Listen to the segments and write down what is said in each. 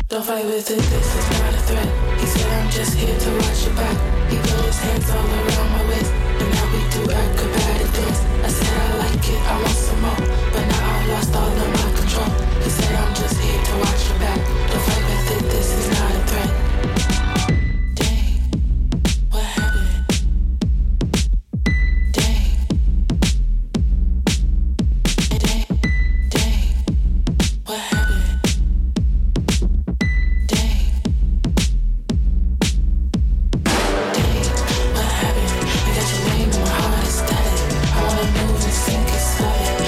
Don't fight with it, this is not a threat. He said I'm just here to watch your back. He put his hands all around my waist, and now we do acrobatic dance. I said I like it, I want some more, but now I lost all of my control. He said I'm just here to watch your back. Don't fight with it, this is not a threat. Dang, what happened? Dang, dang, what happened? What happened? You got your name on my heart, it's static. I wanna move and sink it, slide it.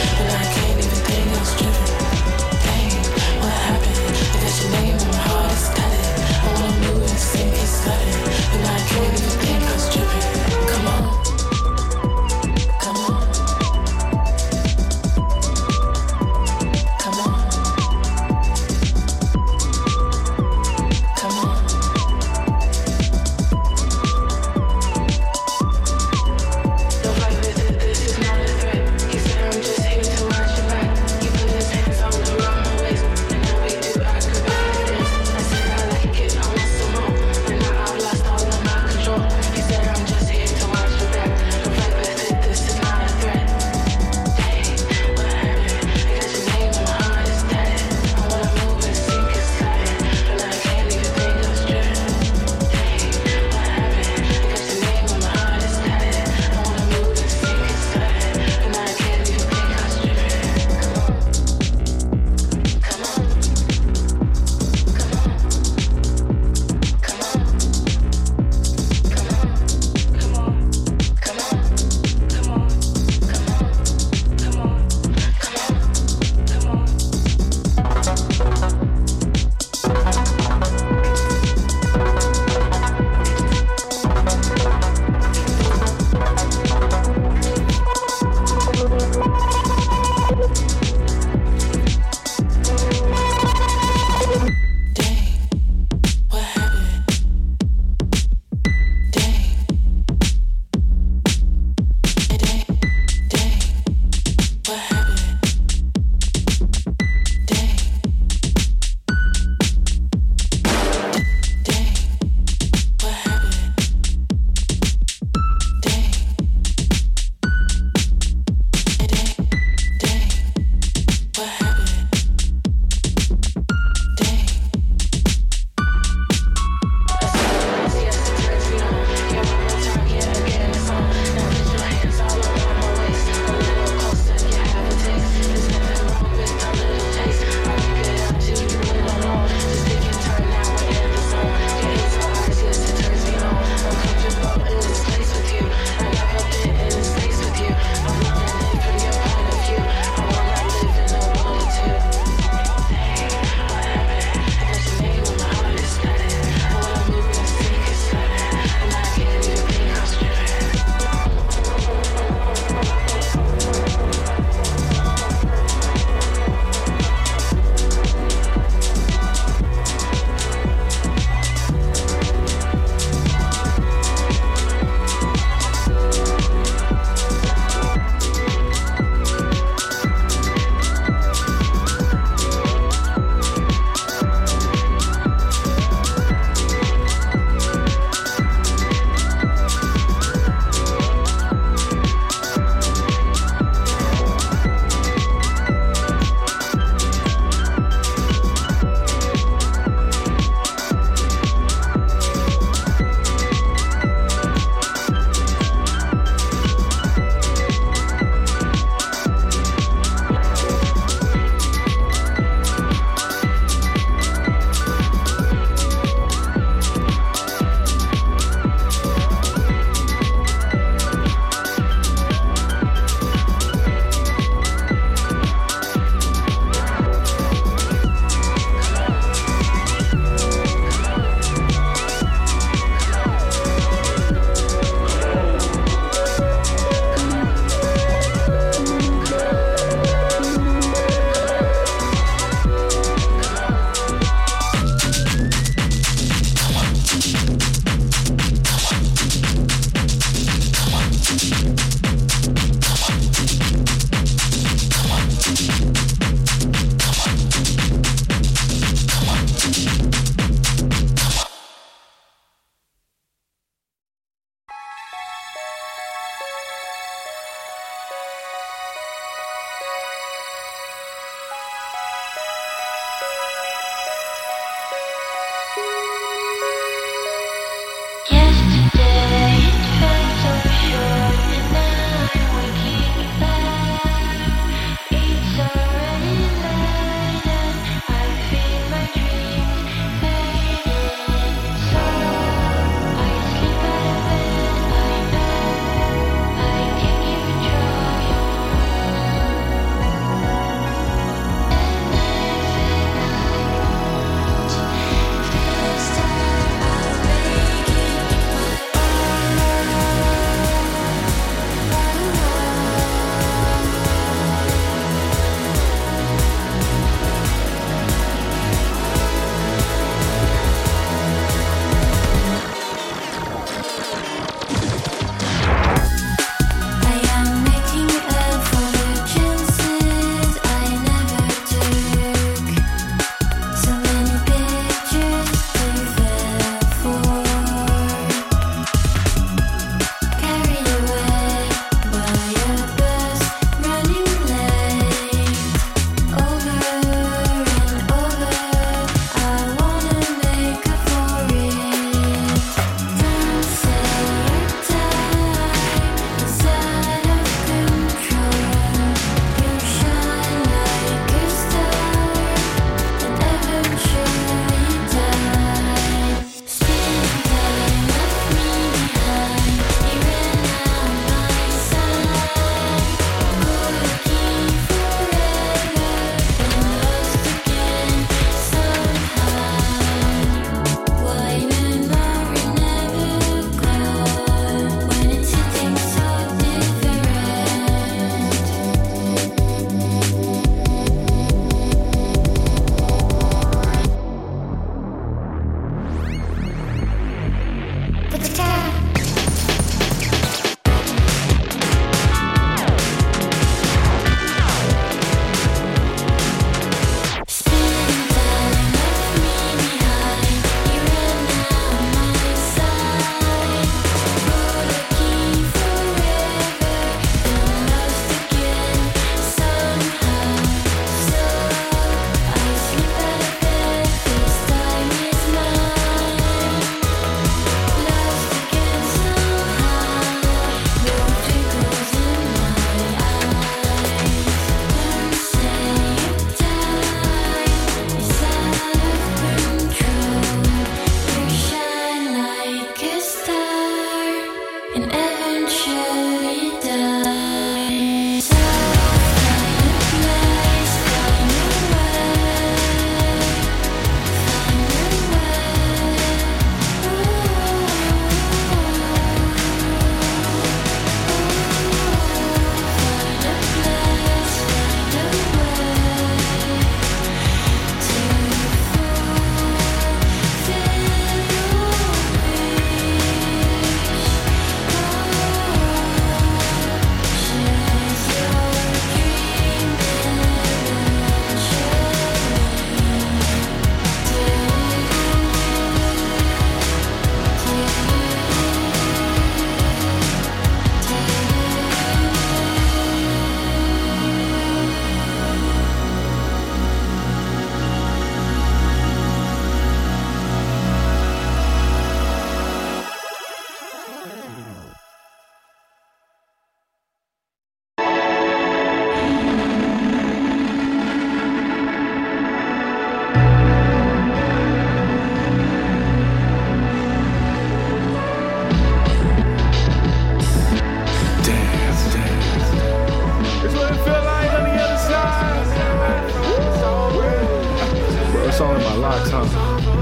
It's all in my locks, huh?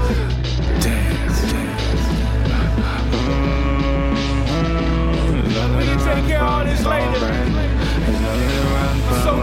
We can take care of all this later. So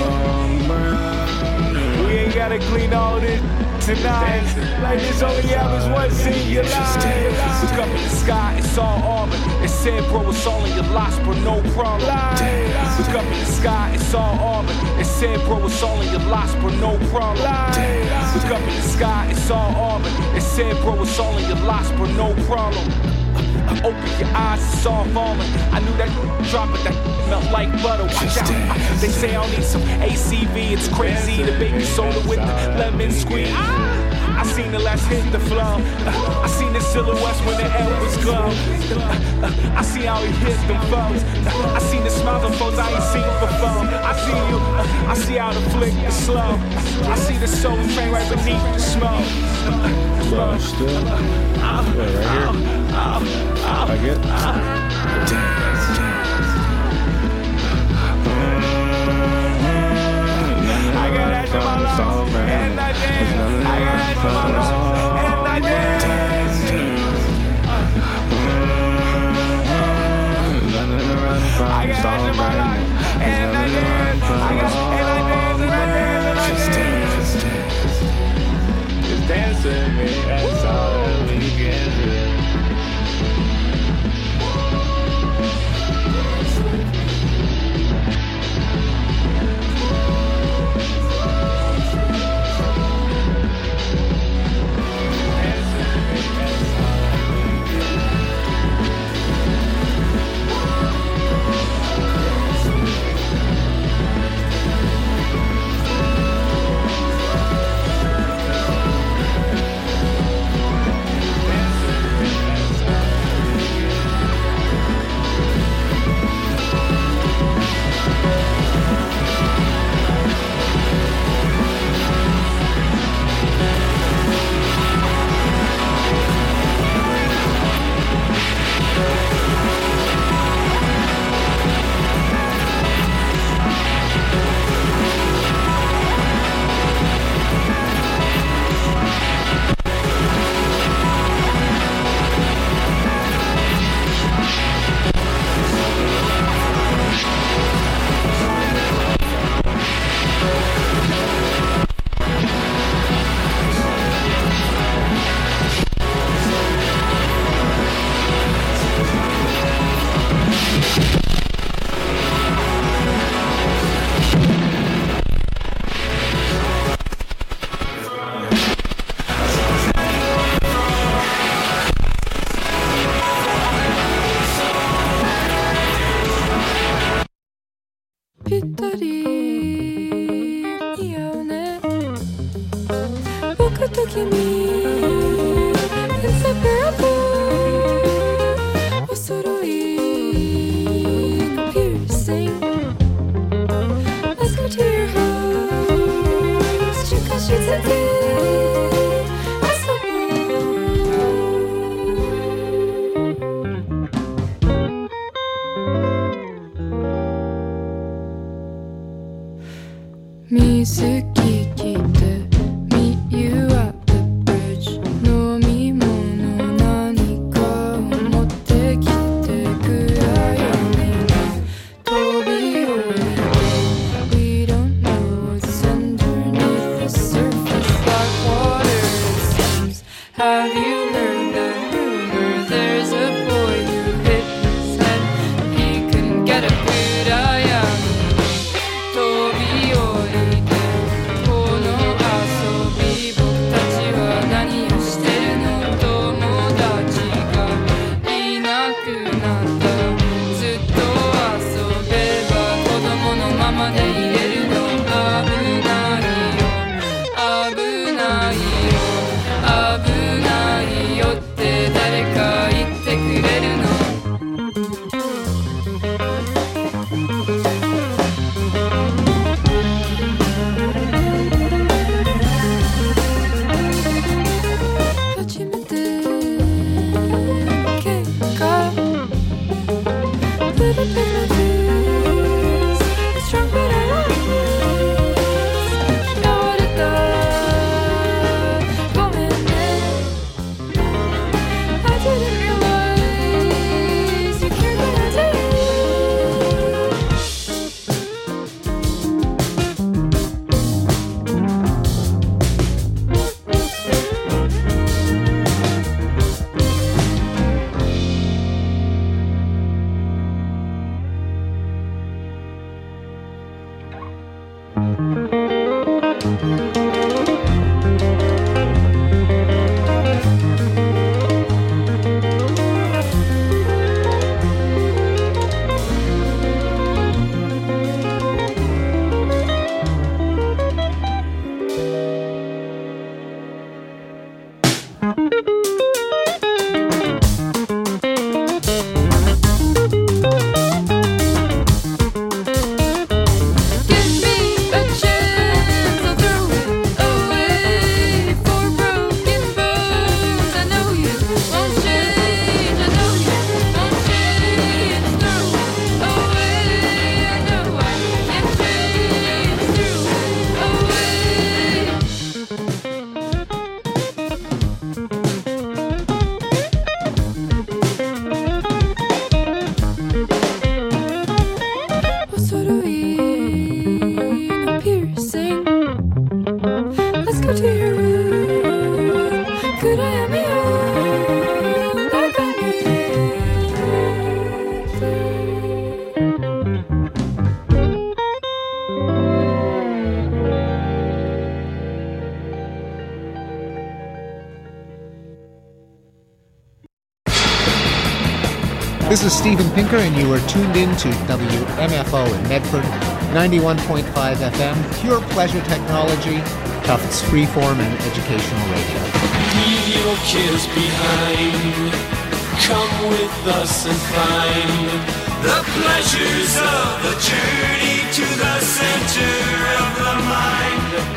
we ain't gotta clean all this tonight. Like this only happens once in your life. Look up in the sky, it's all Auburn. It said, bro, it's all in your locks, bro, no problem. Look up in the sky, it's all Auburn. It said, bro, it's all in your locks, bro, no problem. Look up in the sky, it's all Auburn. It said, bro, it's all in your locks, bro, no problem. Open your eyes, it's all falling. I knew that dropping that melt like butter. Watch out. They say I'll need some ACV. It's crazy. The baby soda with the lemon squeeze. I seen the last hit the flow. I seen the silhouettes when the air was glow. I see how he hit them foes. I seen the smiles of foes I ain't seen before. I see you. I see how the flick is slow. I see the soul train right beneath the smoke. Bro, still. Wait, right here. I get it. I got that in my lungs, and I dance. I got that in my lungs, and I dance. I got that in my lungs, and I dance. I got, and I dance, and I dance, and I dance. Just dance with me, that's all that we can do. This is Steven Pinker, and you are tuned in to WMFO in Medford, 91.5 FM, pure pleasure technology, Tufts freeform and educational radio. Leave your cares behind. Come with us and find the pleasures of the journey to the center of the mind.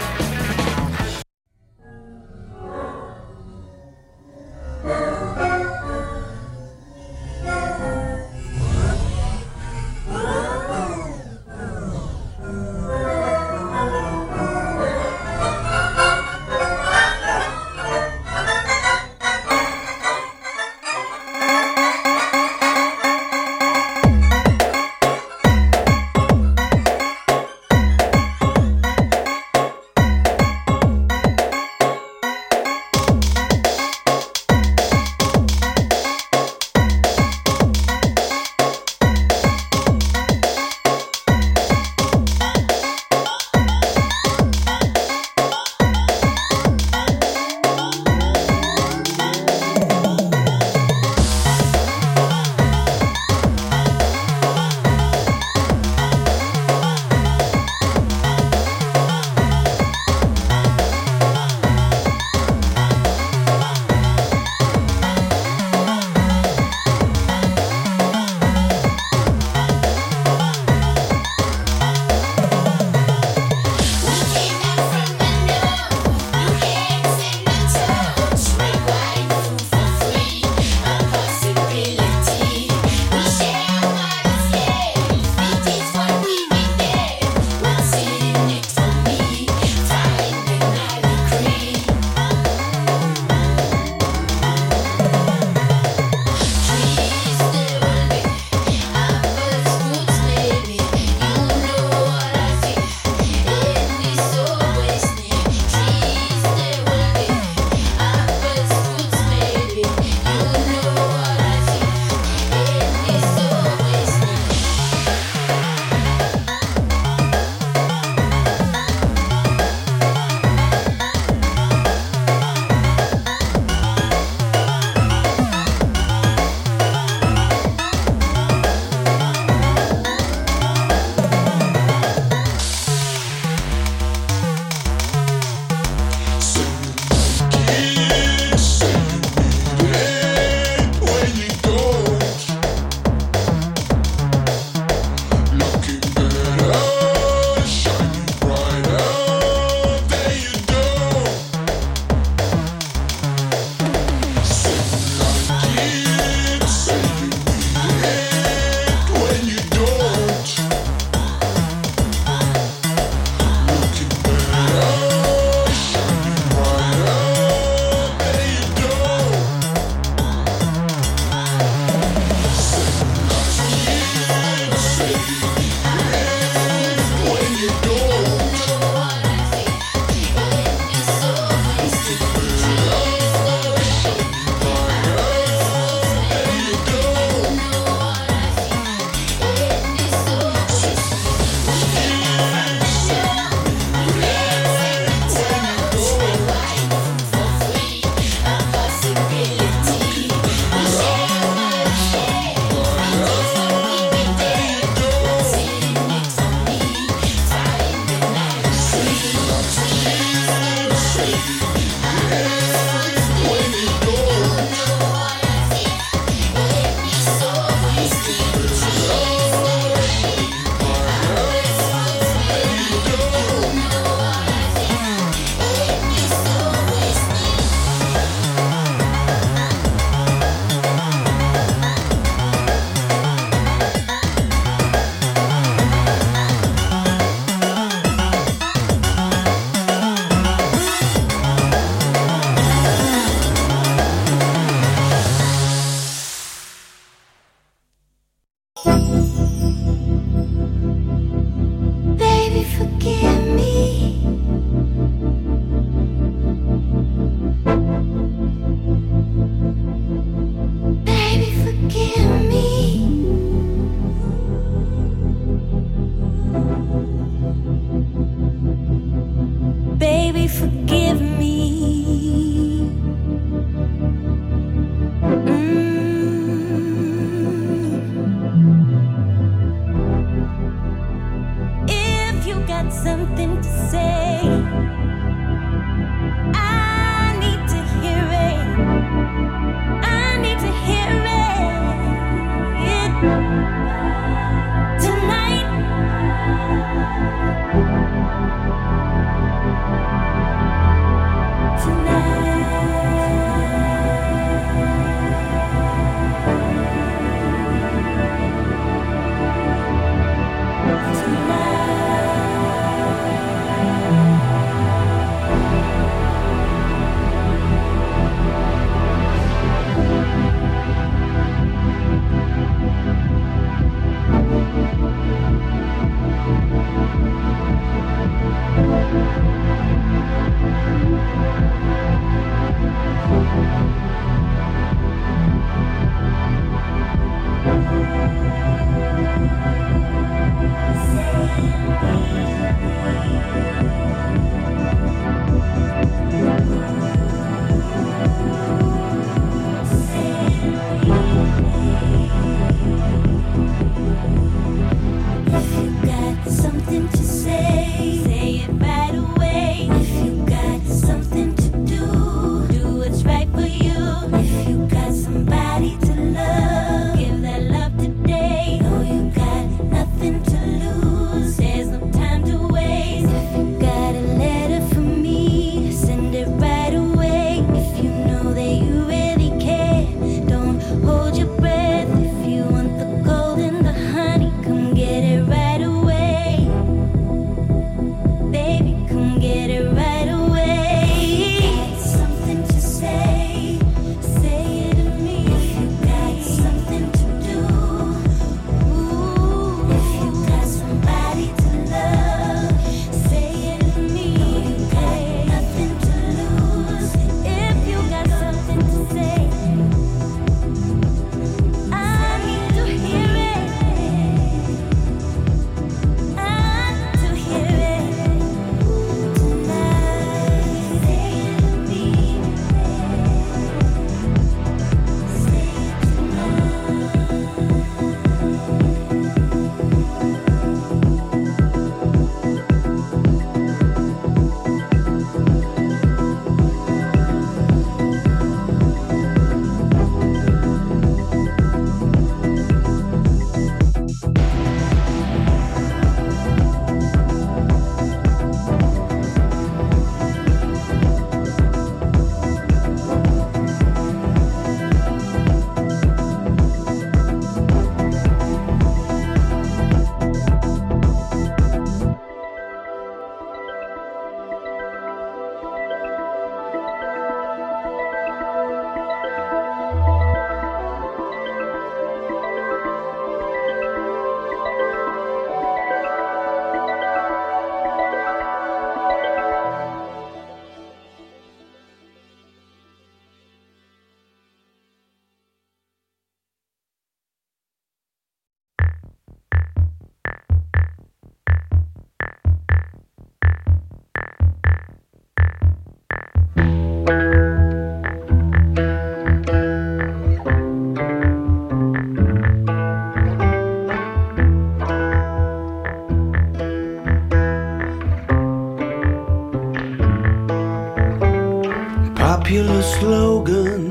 Popular slogan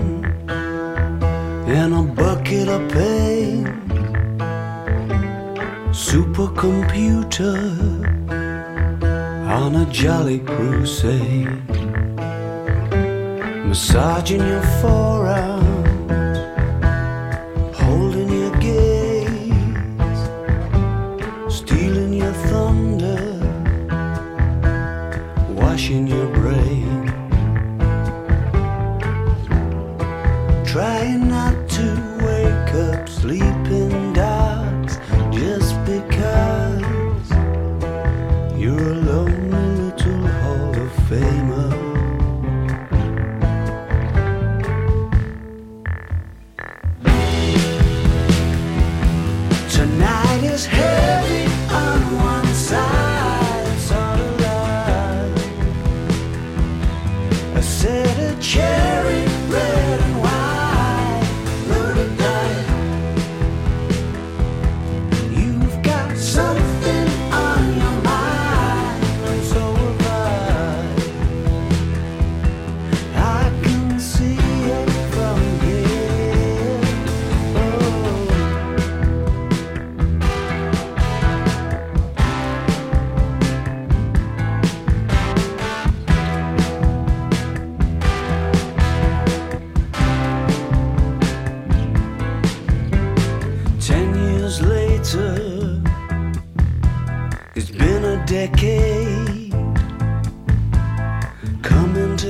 and a bucket of pain. Supercomputer on a jolly crusade. Massaging your forearm, holding your gaze, stealing your thunder, washing your brain. Trying not to wake up sleeping dogs just because you're a lonely little Hall of Famer. Tonight is heavy on one side, it's all alive. A set of cherry red and white.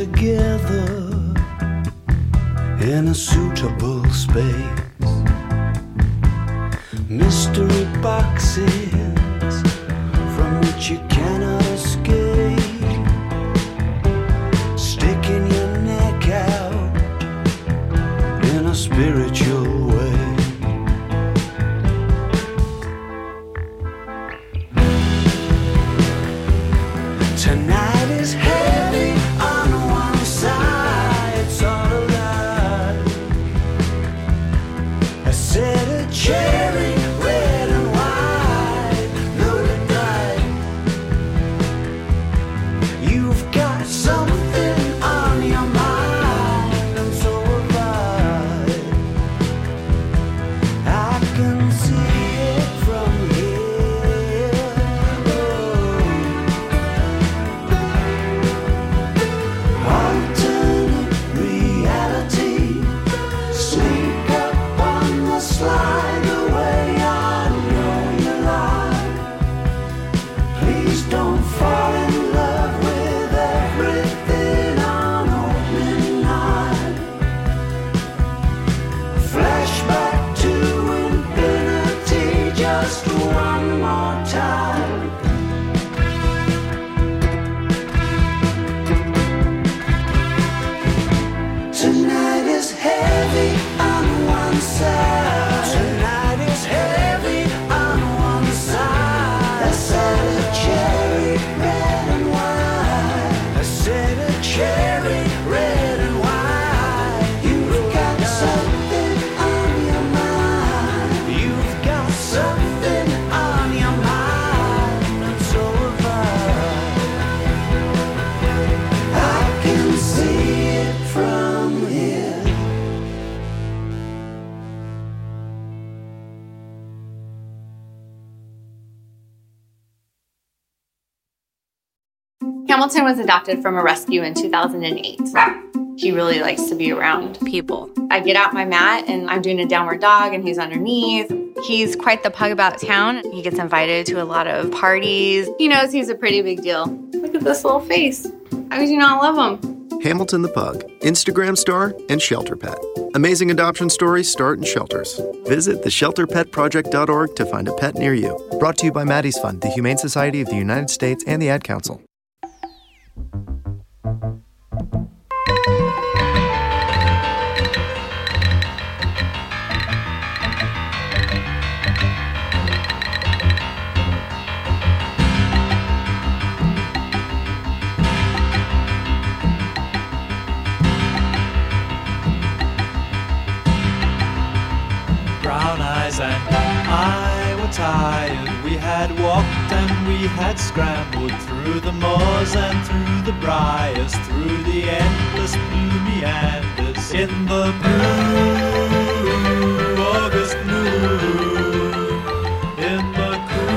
together in a suitable space. Mystery boxes from which you cannot escape. Sticking your neck out in a spiritual way. Tonight is heavy on one side, it's all a lie. I said a cherry, red and white, loaded bright. You've got something on your mind, and so have I can see it from here. Alternate reality, sneak up on the slide away. I know you lie. Please don't fall in love with everything on opening night. Flashback to infinity, just one more time. Tonight is heavy on one side. Tonight is heavy on one side. I said a cherry, red and white. I said a cherry, red and white. You've got something on your mind. You've got something on your mind, and so have I can see it from here. Hamilton was adopted from a rescue in 2008. He really likes to be around people. I get out my mat and I'm doing a downward dog and he's underneath. He's quite the pug about town. He gets invited to a lot of parties. He knows he's a pretty big deal. Look at this little face. How could you not love him? Hamilton the Pug, Instagram star, and shelter pet. Amazing adoption stories start in shelters. Visit theshelterpetproject.org to find a pet near you. Brought to you by Maddie's Fund, the Humane Society of the United States, and the Ad Council. Brown eyes and I were tired. We had walked and we had scrambled through the moors and through the briars, through the endless blue meanders in the blue August moon, in the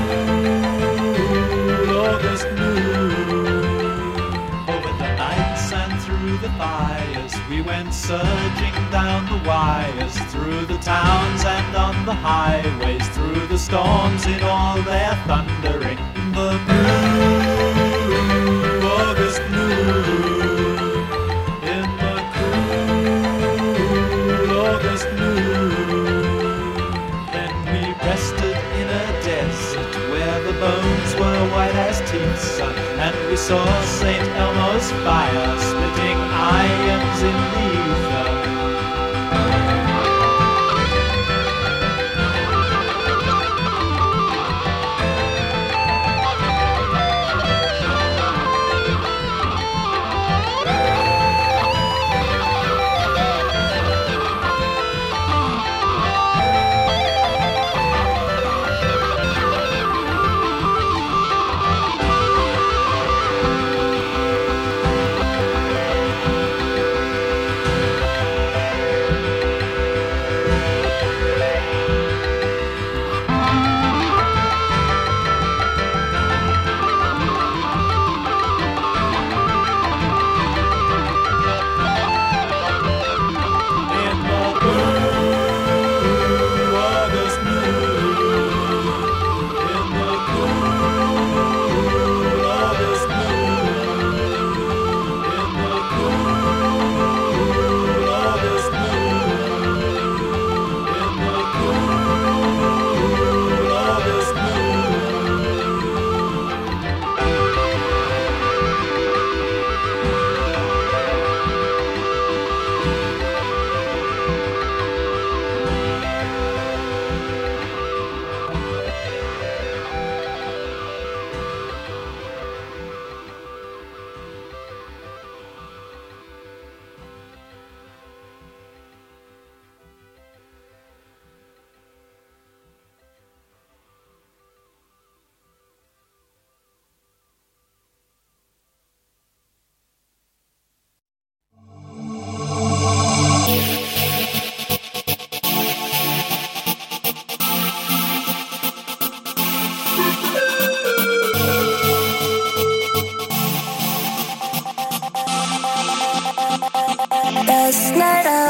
cool August moon. Over the nights and through the fires, we went surging down the wires, through the towns and on the highways, through the storms in all their thundering. In the blue August moon, in the cool August moon. Then we rested in a desert where the bones were white as teeth, son, and we saw St. Elmo's fire splitting irons in the ether.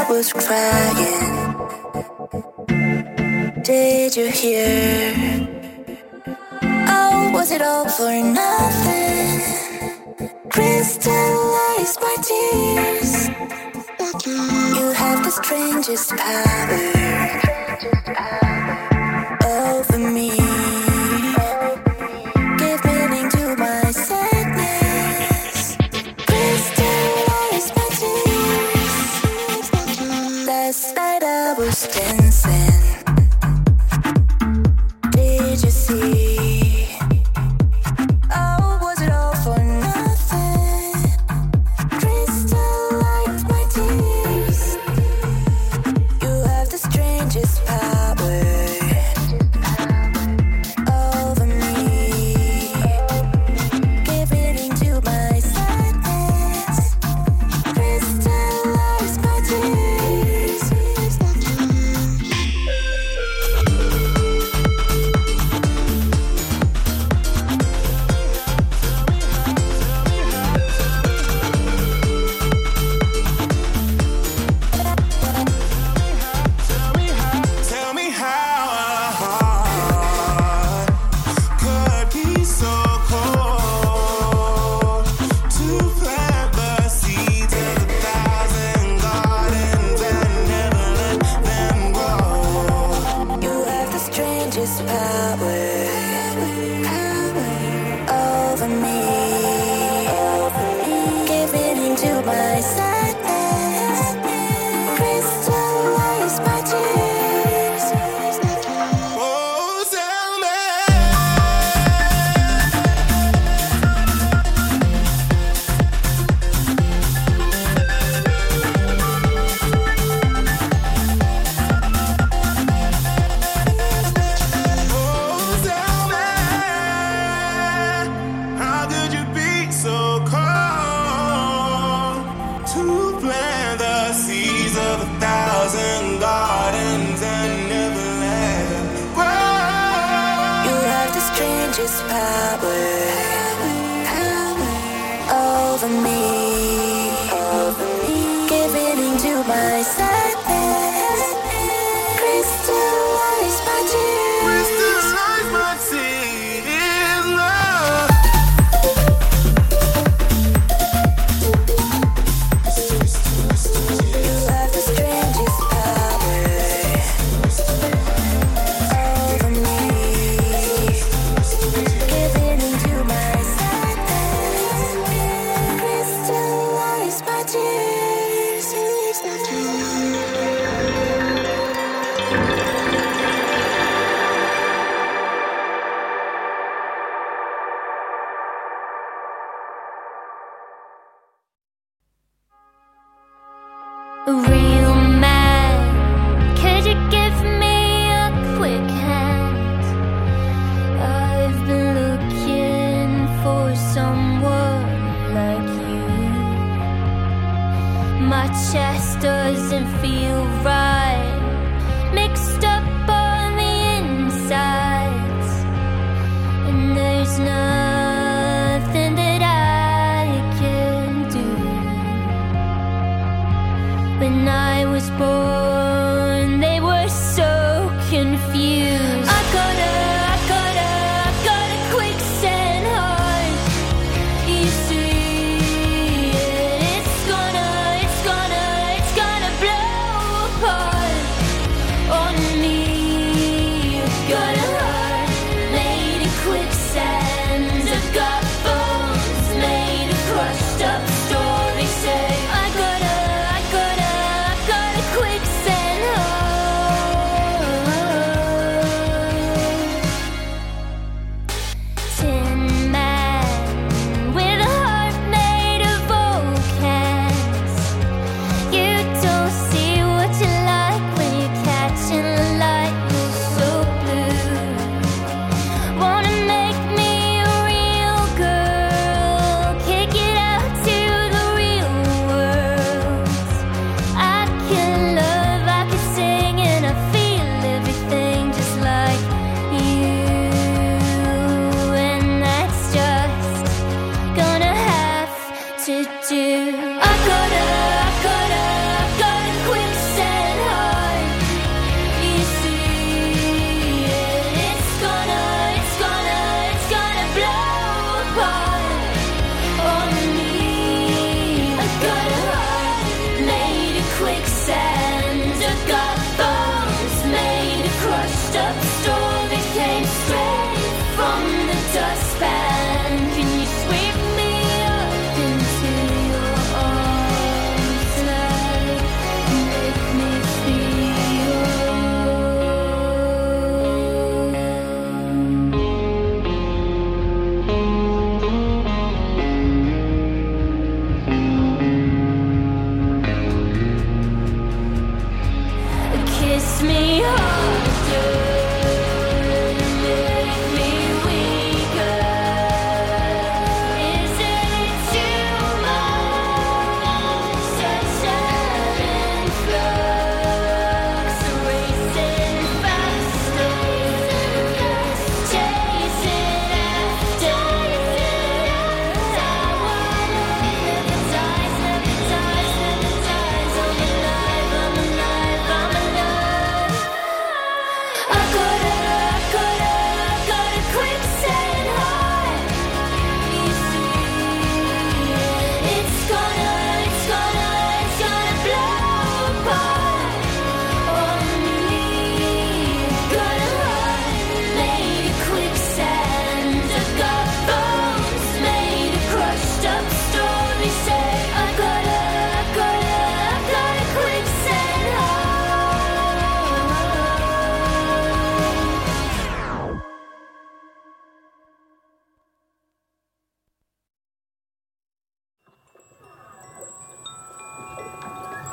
was crying. Did you hear? Oh, was it all for nothing? Crystallized my tears. You have the strangest power over me. Give meaning to my sadness. Crystallize my tears. Last night I was dancing. Did you see? Oh, was it all for nothing? Crystallize my tears. You have the strangest power over me. Give meaning to my sadness. Crystallize my tears. Tell me how a heart could be so cold to plant the seeds of 1,000 gardens and never let them grow. You have the strangest power over me. Give meaning to my sadness. Crystallize my tears. Oh, tell me. Oh, tell me. How could you be so cold to plant the seeds of 1,000 gardens and never let them grow? You have the strangest power over me. Give meaning to my sadness. Crystallize my tears. Crystallize my tears, love. You have the strangest power over me. Give meaning to my sadness. Crystallize my tears. Real man, could you give me a quick hand? I've been looking for someone like you. My chest doesn't feel right, mixed up on the insides, and there's nothing that I can do. When I was born, they were so confused. I got a quicksand heart. You see, it's gonna blow apart on me. Got a heart made of quicksand. I've got bones made of crushed up stories. Say I got a quicksand heart.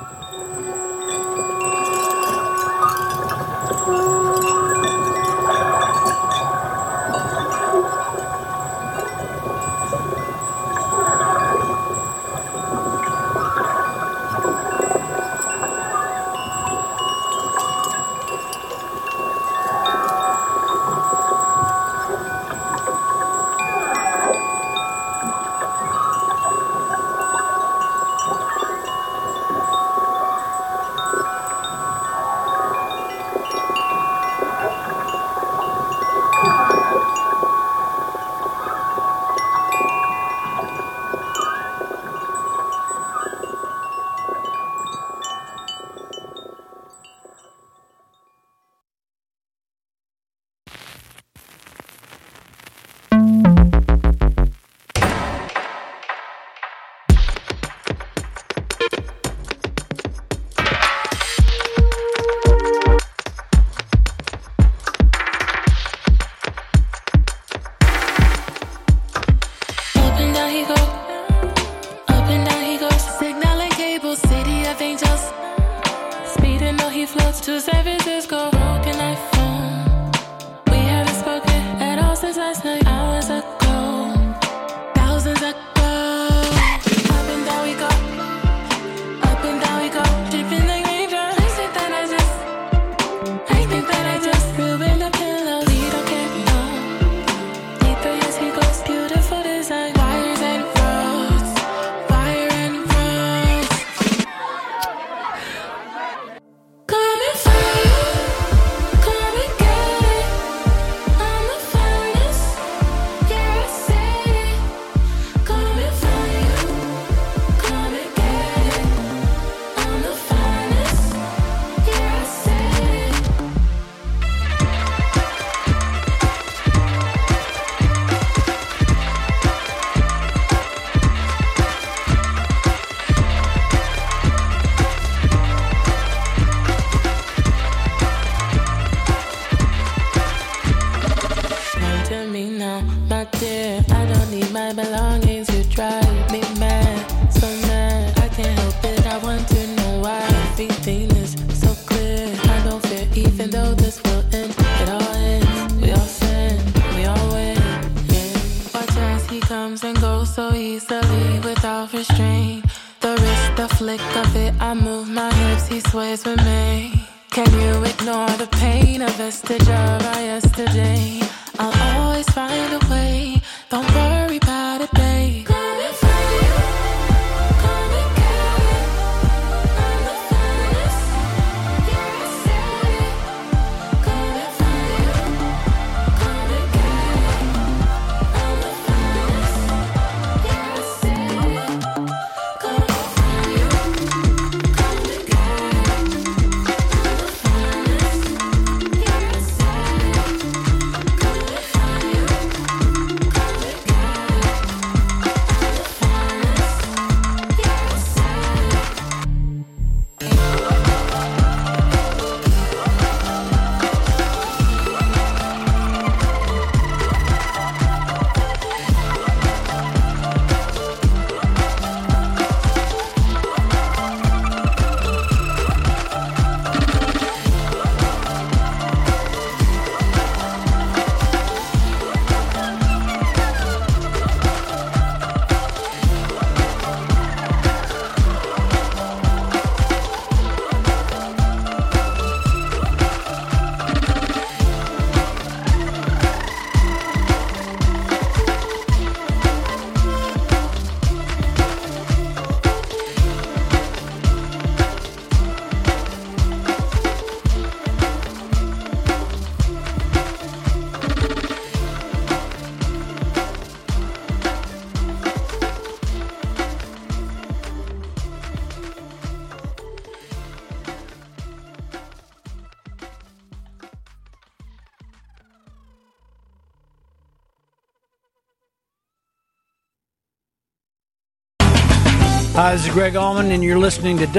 Hi, this is Greg Allman, and you're listening to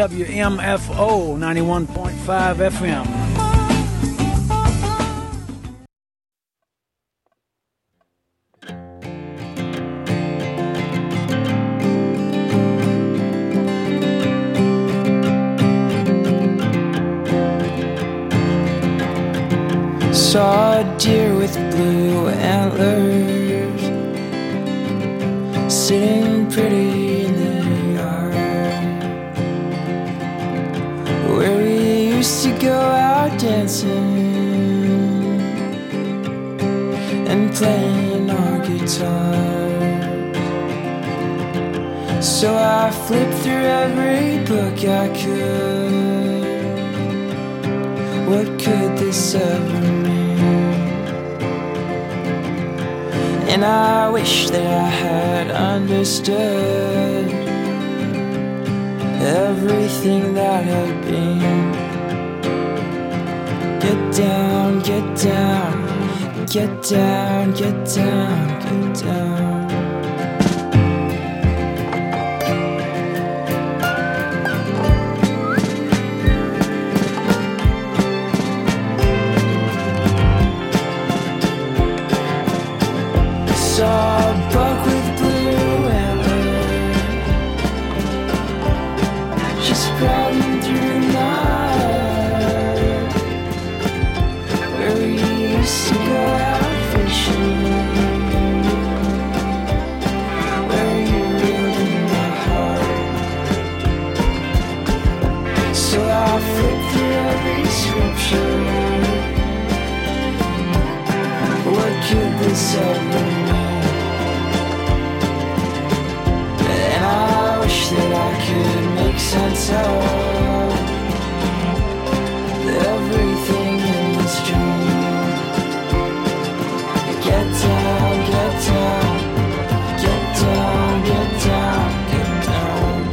WMFO 91.5 FM. saw a deer with blue antlers sitting pretty in the yard where we used to go out dancing and playing our guitar. So I flipped through every book I could. What could this ever mean? And I wish that I had understood everything that had been. Get down, get down, get down, get down, get down. Saw a buck with blue antlers just crawling through night where we used to go out fishing, where you reeled in my heart. So I flipped through every scripture. What could this ever mean? That I could make sense of everything in this dream. Get down, get down, get down, get down, get down.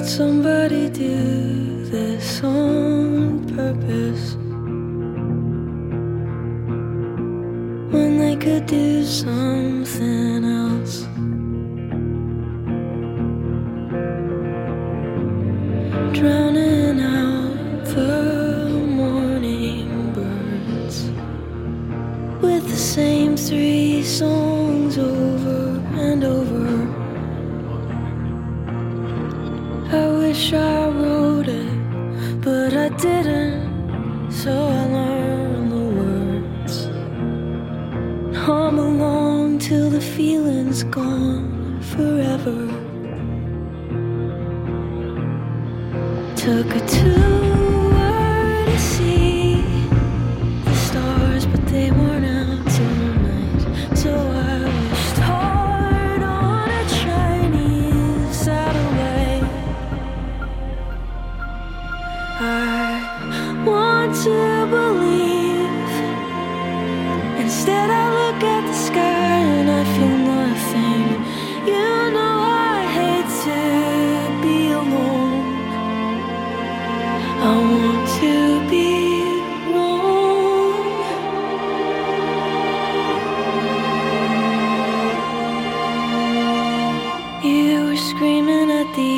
somebody do this on purpose when they could do something else? Drowning out the morning birds with the same 3 songs over and over. I wish I wrote it, but I didn't, so I learned the words. Hum along till the feeling's gone forever. Took a tour to see the stars, but they weren't out tonight, so I wished hard on a Chinese satellite. I want to believe. Instead I look at the sky and I feel nothing. You know I hate to be alone. I want to be wrong. You were screaming at the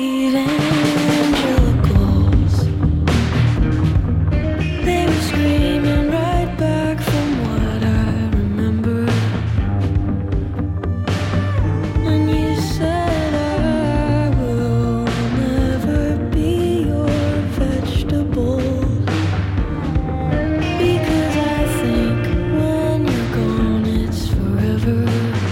evangelicals. They were screaming right back from what I remember. And you said I will never be your vegetable, because I think when you're gone it's forever.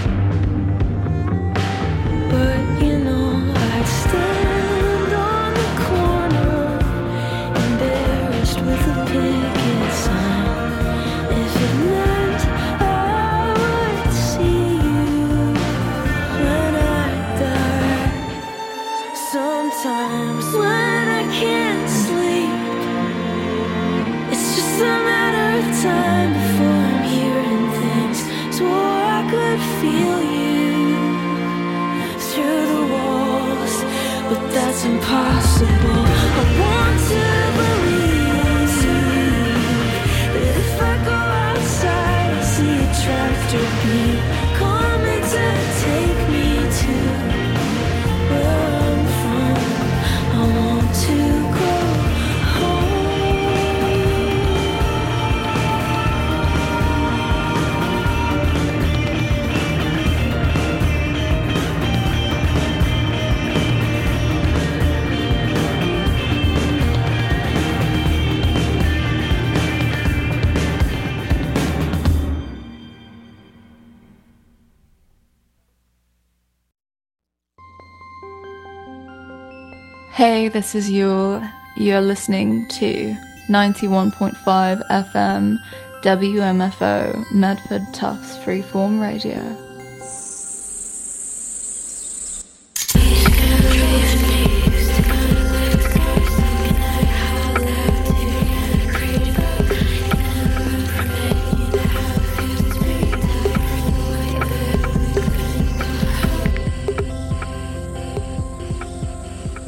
But you know I'd stand on the corner, embarrassed with a picket sign, if it meant I would see you when I die. Sometimes when I can't sleep, it's just a matter of time before I'm hearing things. Swore I could feel you through the walls, but that's impossible. I want to believe that if I go outside, I see a tractor beam coming to take me to where I'm from. I want to go home. Hey, this is Yule. You're listening to 91.5 FM WMFO Medford Tufts Freeform Radio.